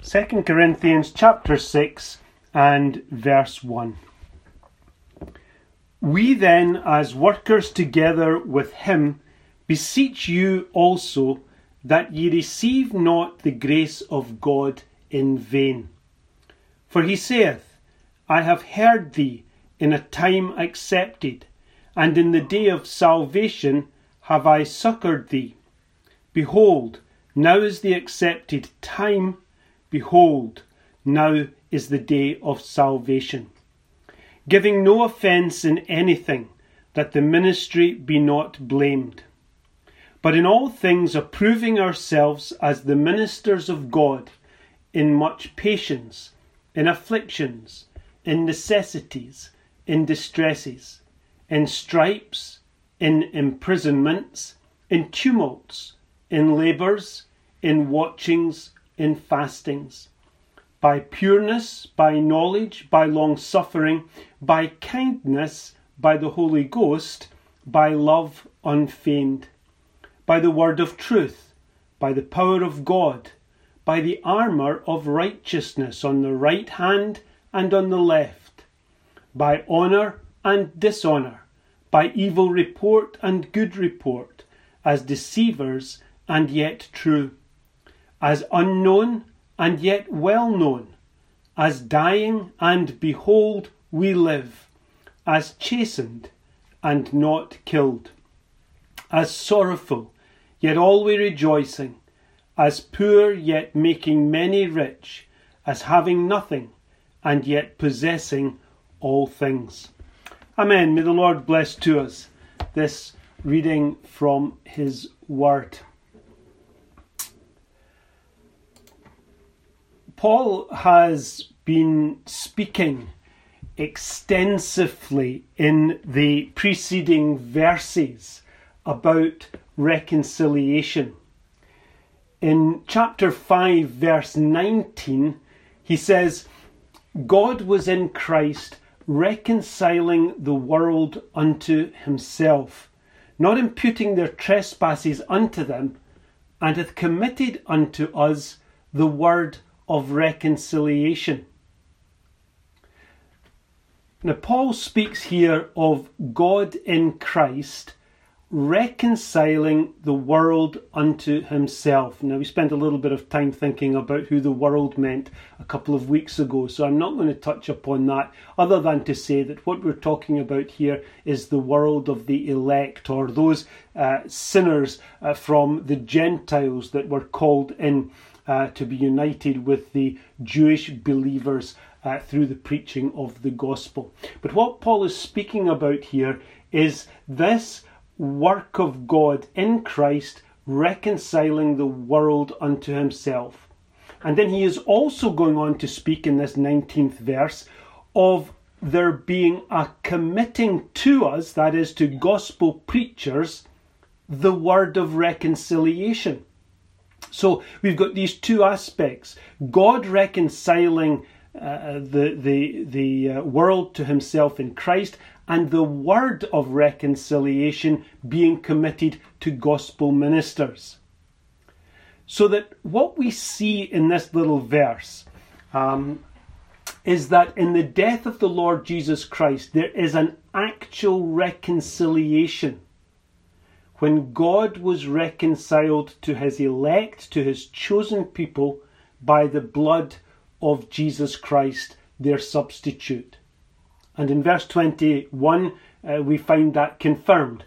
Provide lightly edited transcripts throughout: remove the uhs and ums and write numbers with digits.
2 Corinthians chapter 6 and verse 1. We then, as workers together with him, beseech you also that ye receive not the grace of God in vain. For he saith, I have heard thee in a time accepted, and in the day of salvation have I succoured thee. Behold, now is the accepted time. Behold, now is the day of salvation. Giving no offence in anything, that the ministry be not blamed. But in all things approving ourselves as the ministers of God, in much patience, in afflictions, in necessities, in distresses, in stripes, in imprisonments, in tumults, in labours, in watchings, in fastings, by pureness, by knowledge, by long-suffering, by kindness, by the Holy Ghost, by love unfeigned, by the word of truth, by the power of God, by the armour of righteousness on the right hand and on the left, by honour and dishonour, by evil report and good report, as deceivers and yet true, as unknown and yet well known, as dying and behold we live, as chastened and not killed, as sorrowful yet always rejoicing, as poor yet making many rich, as having nothing and yet possessing all things. Amen. May the Lord bless to us this reading from his word. Paul has been speaking extensively in the preceding verses about reconciliation. In chapter 5, verse 19, he says, God was in Christ reconciling the world unto himself, not imputing their trespasses unto them, and hath committed unto us the word of reconciliation. Now, Paul speaks here of God in Christ reconciling the world unto himself. Now, we spent a little bit of time thinking about who the world meant a couple of weeks ago, so I'm not going to touch upon that, other than to say that what we're talking about here is the world of the elect, or those sinners from the Gentiles that were called in to be united with the Jewish believers through the preaching of the gospel. But what Paul is speaking about here is this work of God in Christ reconciling the world unto himself. And then he is also going on to speak in this 19th verse of there being a committing to us, that is to gospel preachers, the word of reconciliation. So we've got these two aspects: God reconciling the world to himself in Christ, and the word of reconciliation being committed to gospel ministers. So that what we see in this little verse is that in the death of the Lord Jesus Christ, there is an actual reconciliation. When God was reconciled to his elect, to his chosen people, by the blood of Jesus Christ, their substitute. And in verse 21, we find that confirmed.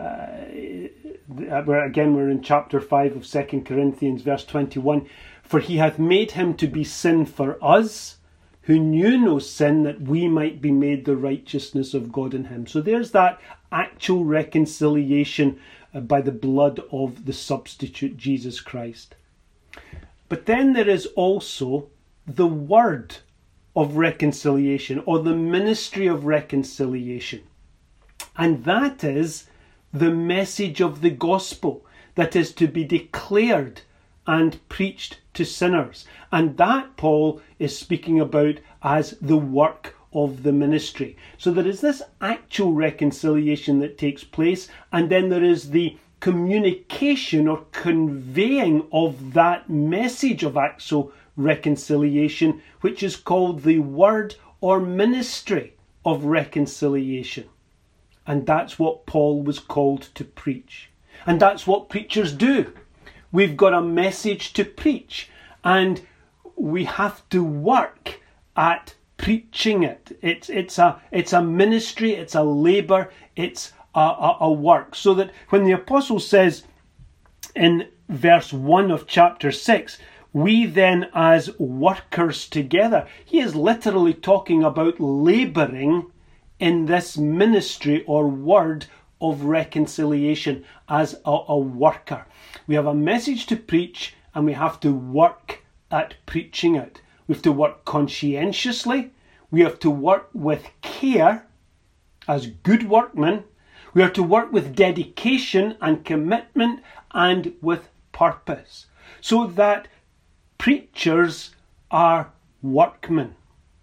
We're in chapter 5 of 2 Corinthians, verse 21. For he hath made him to be sin for us, who knew no sin, that we might be made the righteousness of God in him. So there's that actual reconciliation by the blood of the substitute, Jesus Christ. But then there is also the word of reconciliation, or the ministry of reconciliation. And that is the message of the gospel that is to be declared and preached to sinners. And that Paul is speaking about as the work of the ministry. So there is this actual reconciliation that takes place, and then there is the communication or conveying of that message of actual reconciliation, which is called the word or ministry of reconciliation. And that's what Paul was called to preach. And that's what preachers do. We've got a message to preach, and we have to work at preaching it. It's a ministry, it's a labour, it's a work. So that when the apostle says in verse 1 of chapter 6, we then as workers together, he is literally talking about labouring in this ministry or word of reconciliation as a worker. We have a message to preach, and we have to work at preaching it. We have to work conscientiously. We have to work with care as good workmen. We are to work with dedication and commitment and with purpose, so that preachers are workmen.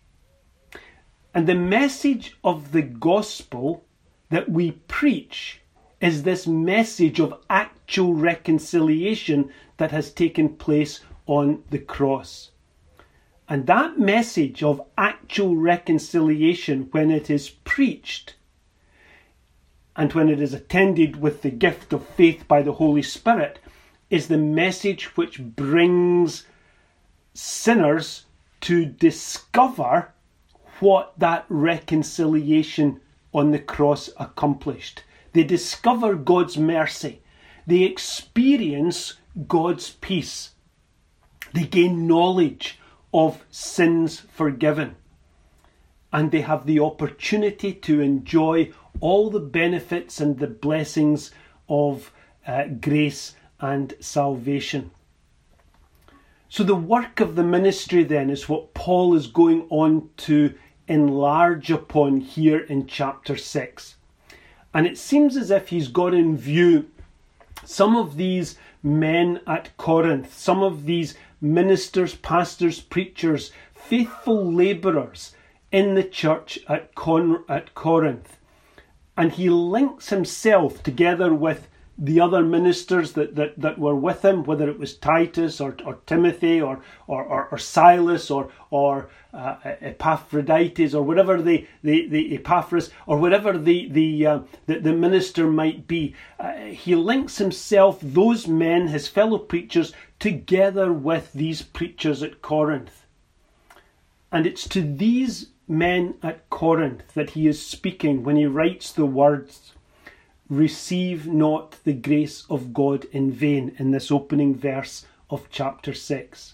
And the message of the gospel that we preach is this message of actual reconciliation that has taken place on the cross. And that message of actual reconciliation, when it is preached and when it is attended with the gift of faith by the Holy Spirit, is the message which brings sinners to discover what that reconciliation on the cross accomplished. They discover God's mercy. They experience God's peace. They gain knowledge of sins forgiven. And they have the opportunity to enjoy all the benefits and the blessings of grace and salvation. So the work of the ministry then is what Paul is going on to enlarge upon here in chapter 6. And it seems as if he's got in view some of these men at Corinth, some of these ministers, pastors, preachers, faithful labourers in the church at Corinth. And he links himself together with the other ministers that were with him, whether it was Titus or Timothy or Silas or Epaphroditus or whatever the Epaphras or whatever the minister might be. He links himself, those men, his fellow preachers, together with these preachers at Corinth. And it's to these men at Corinth that he is speaking when he writes the words, "Receive not the grace of God in vain," in this opening verse of chapter 6.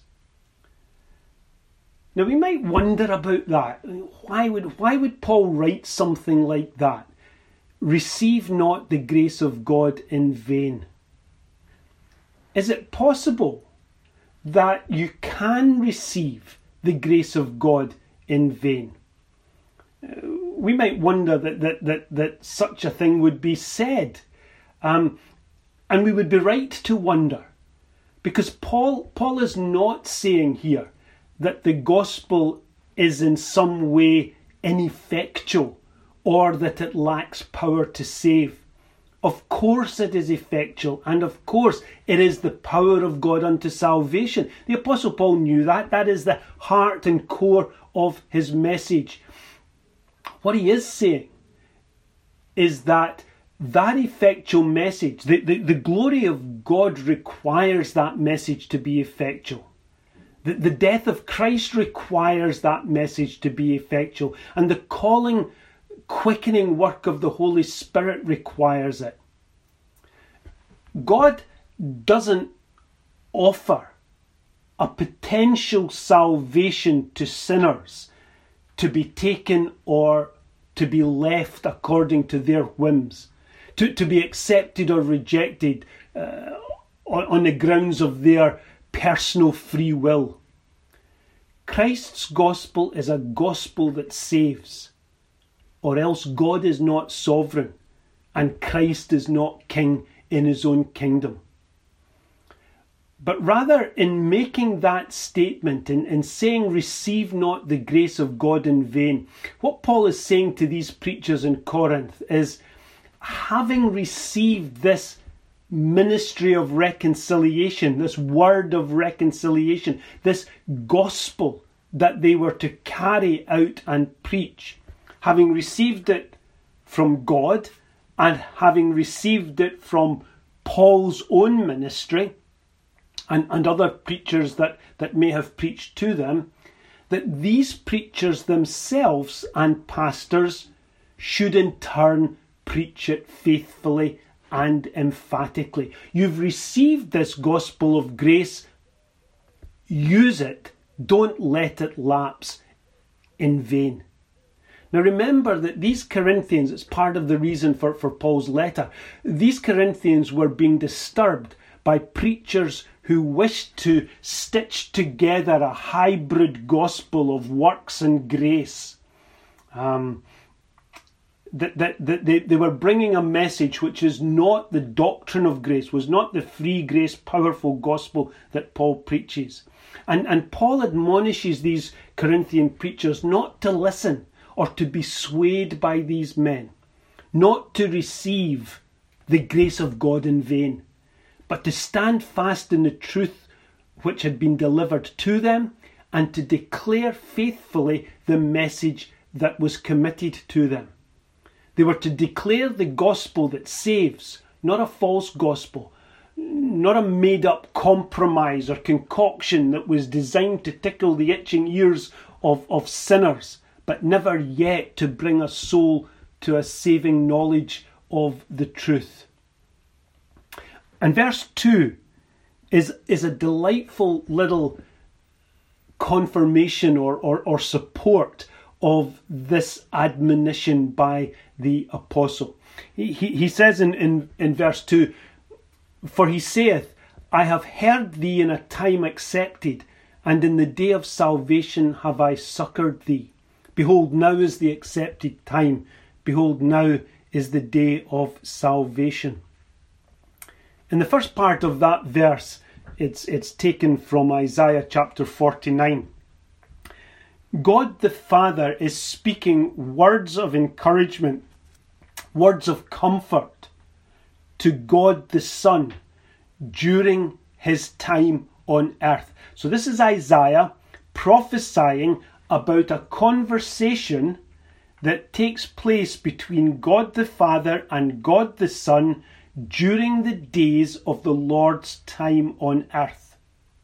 Now we might wonder about that. Why would Paul write something like that? Receive not the grace of God in vain. Is it possible that you can receive the grace of God in vain? We might wonder that such a thing would be said. And we would be right to wonder. Because Paul is not saying here that the gospel is in some way ineffectual or that it lacks power to save. Of course it is effectual, and of course it is the power of God unto salvation. The Apostle Paul knew that. That is the heart and core of his message. What he is saying is that effectual message, the glory of God requires that message to be effectual. The death of Christ requires that message to be effectual. And the calling, quickening work of the Holy Spirit requires it. God doesn't offer a potential salvation to sinners to be taken or to be left according to their whims, to be accepted or rejected on the grounds of their personal free will. Christ's gospel is a gospel that saves, or else God is not sovereign and Christ is not king in his own kingdom. But rather, in making that statement, in saying, "Receive not the grace of God in vain," what Paul is saying to these preachers in Corinth is, having received this ministry of reconciliation, this word of reconciliation, this gospel that they were to carry out and preach, having received it from God and having received it from Paul's own ministry and other preachers that may have preached to them, that these preachers themselves and pastors should in turn preach it faithfully and emphatically. You've received this gospel of grace. Use it. Don't let it lapse in vain. Now remember that these Corinthians, it's part of the reason for Paul's letter, these Corinthians were being disturbed by preachers who wished to stitch together a hybrid gospel of works and grace. They were bringing a message which is not the doctrine of grace, was not the free grace, powerful gospel that Paul preaches. And Paul admonishes these Corinthian preachers not to listen or to be swayed by these men, not to receive the grace of God in vain, but to stand fast in the truth which had been delivered to them and to declare faithfully the message that was committed to them. They were to declare the gospel that saves, not a false gospel, not a made-up compromise or concoction that was designed to tickle the itching ears of sinners, but never yet to bring a soul to a saving knowledge of the truth. And verse 2 is a delightful little confirmation or support of this admonition by the apostle. He says in verse 2, "For he saith, I have heard thee in a time accepted, and in the day of salvation have I succoured thee. Behold, now is the accepted time. Behold, now is the day of salvation." In the first part of that verse, it's taken from Isaiah chapter 49. God the Father is speaking words of encouragement, words of comfort to God the Son during his time on earth. So this is Isaiah prophesying about a conversation that takes place between God the Father and God the Son during the days of the Lord's time on earth.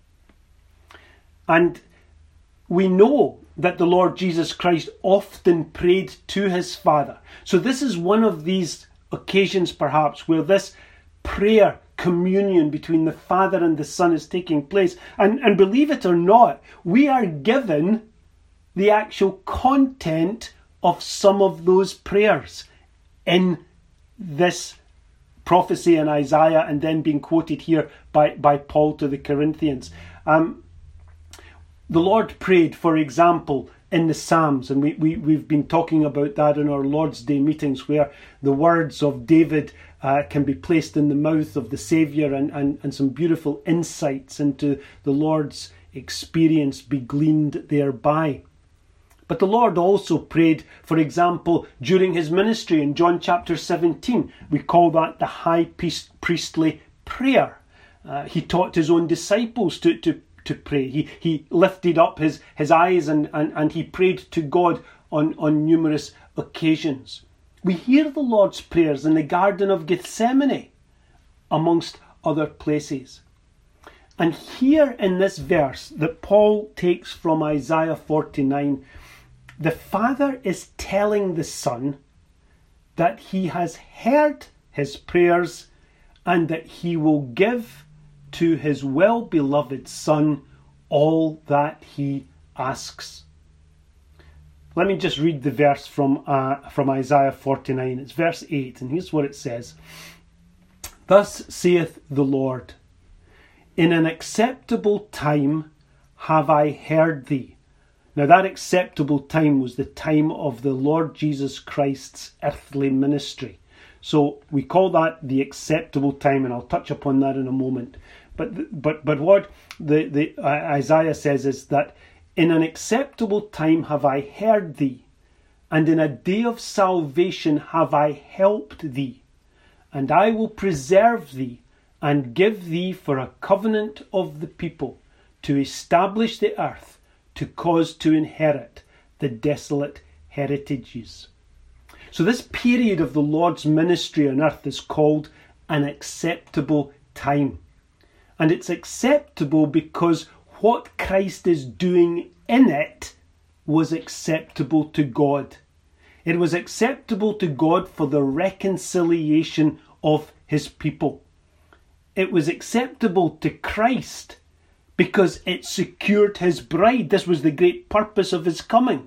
And we know that the Lord Jesus Christ often prayed to his Father. So this is one of these occasions perhaps where this prayer communion between the Father and the Son is taking place. And believe it or not, we are given the actual content of some of those prayers in this prophecy in Isaiah and then being quoted here by Paul to the Corinthians. The Lord prayed, for example, in the Psalms, and we've been talking about that in our Lord's Day meetings, where the words of David can be placed in the mouth of the Saviour and some beautiful insights into the Lord's experience be gleaned thereby. But the Lord also prayed, for example, during his ministry in John chapter 17. We call that the high priestly prayer. He taught his own disciples to pray. He lifted up his eyes and he prayed to God on numerous occasions. We hear the Lord's prayers in the Garden of Gethsemane, amongst other places. And here in this verse that Paul takes from Isaiah 49, the Father is telling the Son that he has heard his prayers and that he will give to his well-beloved Son all that he asks. Let me just read the verse from Isaiah 49. It's verse 8, and here's what it says. "Thus saith the Lord, in an acceptable time have I heard thee." Now that acceptable time was the time of the Lord Jesus Christ's earthly ministry. So we call that the acceptable time, and I'll touch upon that in a moment. But what the Isaiah says is that in an acceptable time have I heard thee, and in a day of salvation have I helped thee, and I will preserve thee, and give thee for a covenant of the people, to establish the earth, to cause to inherit the desolate heritages. So this period of the Lord's ministry on earth is called an acceptable time. And it's acceptable because what Christ is doing in it was acceptable to God. It was acceptable to God for the reconciliation of his people. It was acceptable to Christ because it secured his bride. This was the great purpose of his coming.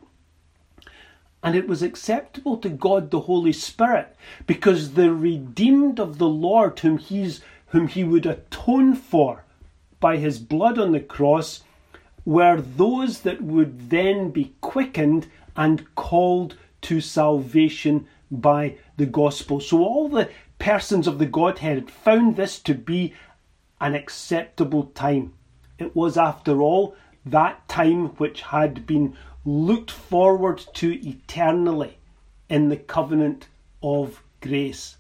And it was acceptable to God the Holy Spirit because the redeemed of the Lord whom he would atone for by his blood on the cross were those that would then be quickened and called to salvation by the gospel. So all the persons of the Godhead found this to be an acceptable time. It was, after all, that time which had been looked forward to eternally in the covenant of grace.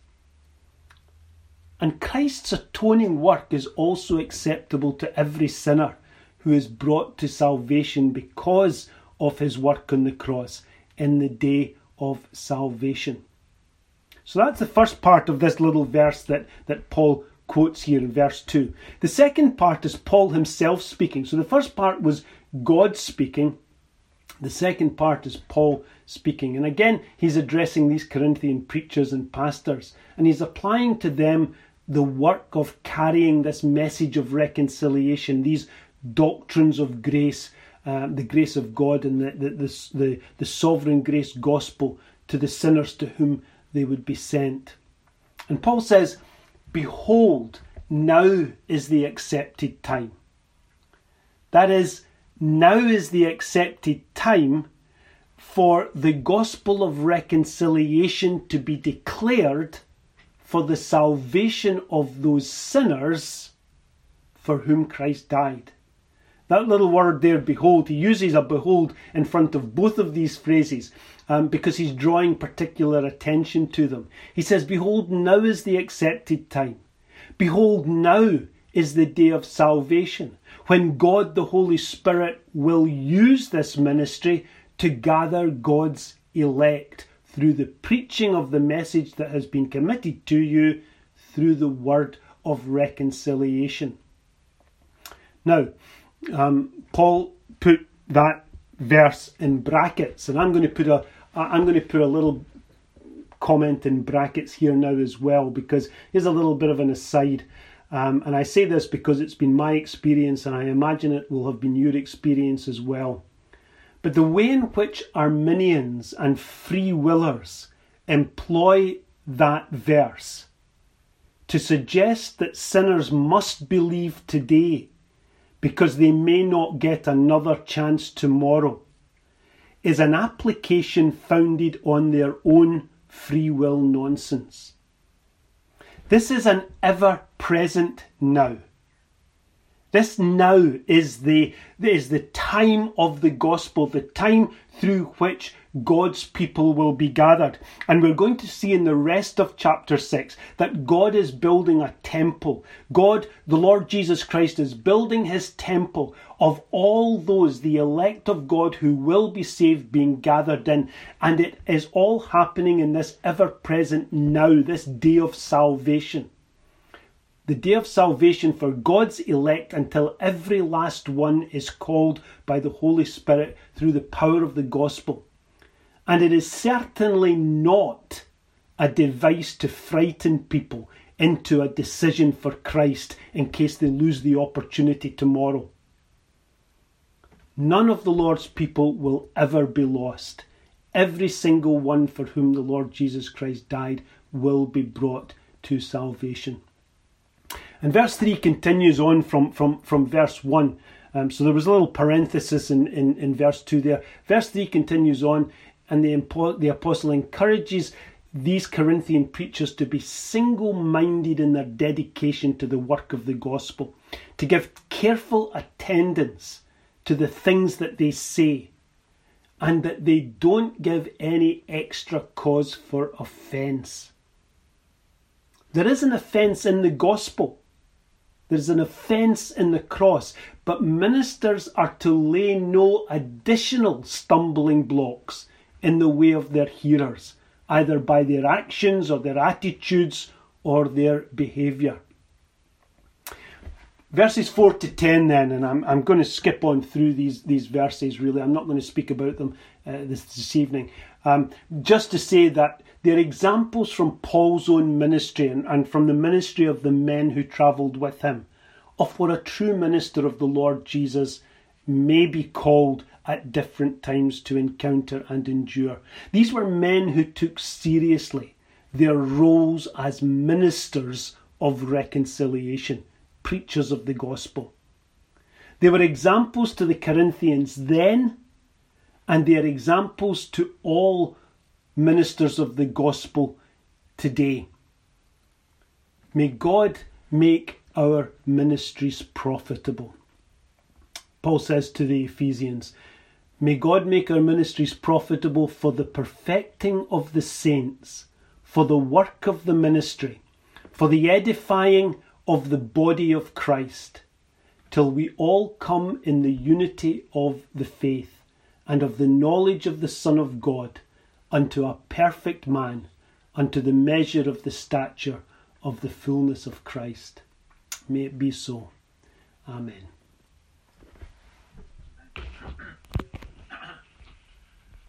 And Christ's atoning work is also acceptable to every sinner who is brought to salvation because of his work on the cross in the day of salvation. So that's the first part of this little verse that Paul quotes here in verse 2. The second part is Paul himself speaking. So the first part was God speaking. The second part is Paul speaking. And again, he's addressing these Corinthian preachers and pastors. And he's applying to them the work of carrying this message of reconciliation, these doctrines of grace, the grace of God and the sovereign grace gospel to the sinners to whom they would be sent. And Paul says, behold, now is the accepted time. That is, now is the accepted time for the gospel of reconciliation to be declared for the salvation of those sinners for whom Christ died. That little word there, behold, he uses a behold in front of both of these phrases because he's drawing particular attention to them. He says, behold, now is the accepted time. Behold, now is the day of salvation, when God the Holy Spirit will use this ministry to gather God's elect through the preaching of the message that has been committed to you through the word of reconciliation. Now, Paul put that verse in brackets, and I'm going to put a little comment in brackets here now as well, because here's a little bit of an aside. And I say this because it's been my experience, and I imagine it will have been your experience as well. But the way in which Arminians and free willers employ that verse to suggest that sinners must believe today because they may not get another chance tomorrow is an application founded on their own free will nonsense. This is an ever-present now. This now is the time of the gospel, the time through which God's people will be gathered. And we're going to see in the rest of chapter 6 that God is building a temple. God, the Lord Jesus Christ, is building his temple of all those, the elect of God who will be saved, being gathered in. And it is all happening in this ever-present now, this day of salvation. The day of salvation for God's elect until every last one is called by the Holy Spirit through the power of the gospel. And it is certainly not a device to frighten people into a decision for Christ in case they lose the opportunity tomorrow. None of the Lord's people will ever be lost. Every single one for whom the Lord Jesus Christ died will be brought to salvation. And verse 3 continues on from verse 1. So there was a little parenthesis in verse 2 there. Verse 3 continues on, and the apostle encourages these Corinthian preachers to be single-minded in their dedication to the work of the gospel, to give careful attendance to the things that they say, and that they don't give any extra cause for offence. There is an offence in the gospel. There's an offence in the cross, but ministers are to lay no additional stumbling blocks in the way of their hearers, either by their actions or their attitudes or their behaviour. Verses 4 to 10 then, and I'm going to skip on through these verses really. I'm not going to speak about them this evening. Just to say that they're examples from Paul's own ministry and from the ministry of the men who travelled with him, of what a true minister of the Lord Jesus may be called at different times to encounter and endure. These were men who took seriously their roles as ministers of reconciliation, preachers of the gospel. They were examples to the Corinthians then, and they are examples to all ministers of the gospel today. May God make our ministries profitable. Paul says to the Ephesians, may God make our ministries profitable for the perfecting of the saints, for the work of the ministry, for the edifying of the body of Christ, till we all come in the unity of the faith and of the knowledge of the Son of God, unto a perfect man, unto the measure of the stature of the fullness of Christ. May it be so. Amen.